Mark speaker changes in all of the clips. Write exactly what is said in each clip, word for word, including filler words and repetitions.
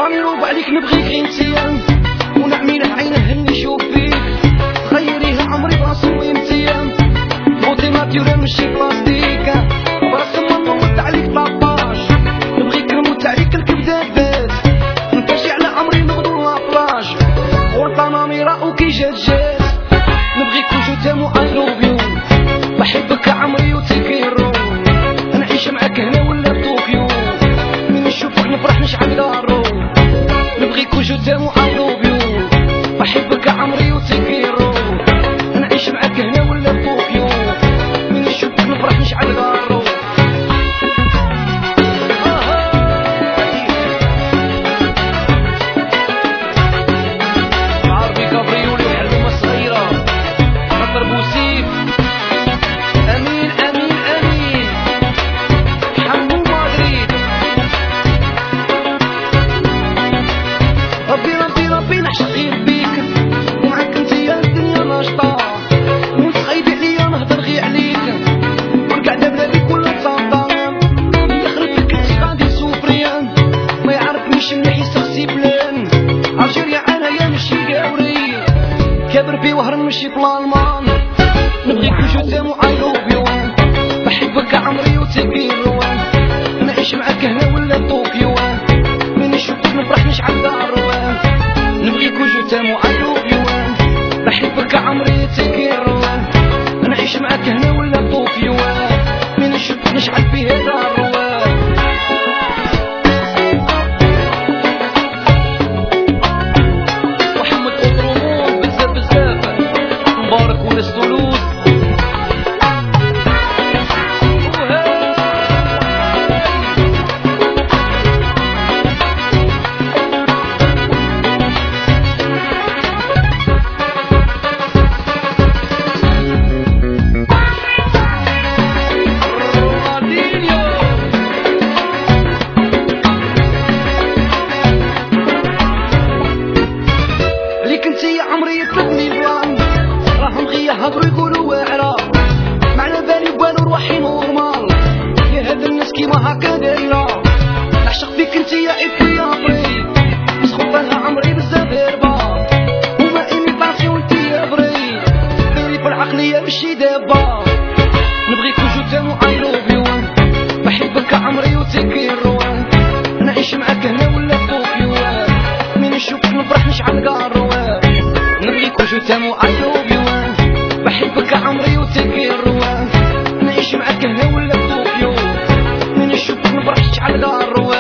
Speaker 1: راني روب عليك نبغيك غير انتيا ونعمي له عينه اللي نشوف فيك خيريه عمري براسو وامتيا بوتي ناتيورال ماشي بلاستيك براسو ما نموت عليك طاباج نبغيك نموت عليك الكبدات نمشي على عمري نغدو لابلاج ورطانا ميراء كي جات جات نبغيك وجوتام واي لوف يو بحبك عمري وتكيرو نعيش معاك هنا ولا بطوكيو من نشوفك نفرح نشعل دارو نبغيك وجوتام واي لوف يو بحبك عمري وتكيرو نعيش معاك هنا ولا بطوكيو من نشوفك نفرح نشعل دارو نعشق بيك ومعاك انتيا الدنيا ناشطة وتخيبي عليا نهضر غي عليك والقعدة بلا بيك ولا تصابطة يخرب لك انتي غادي سوفريان ما يعرفنيش مليح يسخسي بلان الجيريا انايا ماشي قاوري كابر بي وهران ماشي في الالمان نبغيك وجوتام واي لوف يو بحبك عمري وتكيرو نعيش معاك هنا ولا طوكيو من نشوفك نفرح نشعل دارو نبغيك وجوتام واي لوف يو بحبك عمري تكيرو نعيش معاك هنا ولا طوكيو من نشوفك نشعل فيه دارو محمد أطرمون بزاف بزاف مبارك وناس تولوز عمري يطلبني بلان راهم غيا يهضروا يقولوا واعرة معنا بالي والو روحي نورمال يا هاد الناس كيما هكا دايرة نعشق فيك انتيا ايبي ابري بس خطاها عمري بزاف هربة وما ايميطاسيون انتيا بري ديري في العقلية ماشي دابة نبغيك وجوتام واي لوف يو بحبك عمري وتكيرو نعيش معاك هنا ولا طوكيو من نشوفك نفرح نشعل قارو نبغيك وجوتام واي لوف يو بحبك عمري وتكيرو نعيش معاك هنا ولا طوكيو من نشوفك نفرح نشعل قارو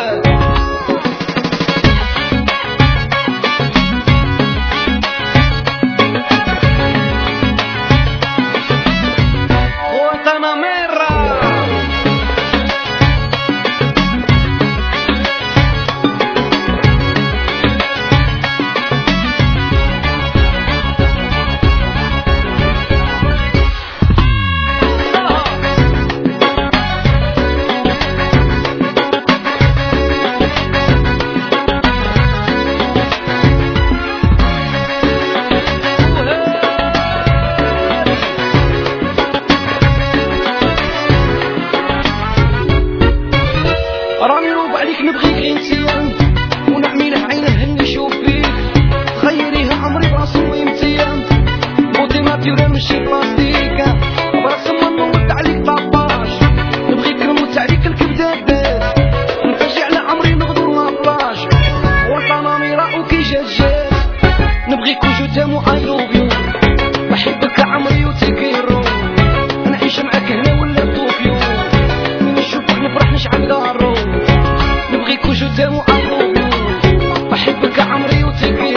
Speaker 1: راني روب عليك نبغيك غير انتيا ونعمي له عينه اللي نشوف فيك خيريه عمري براسو وامتيا بوتي ناتيورال ماشي بلاستيك براسو ما نموت عليك طاباج نبغيك نموت عليك الكبدات نمشي على عمري نغدو لابلاج ورطانا ميراء كي جات جات نبغيك وجوتام واي لوف يو بحبك عمري وتكيرو نعيش معاك هنا ولا طوكيو من نشوفك نفرح نشعل دارو نبغيك وجوتام واي لوف يو بحبك عمري وتكيرو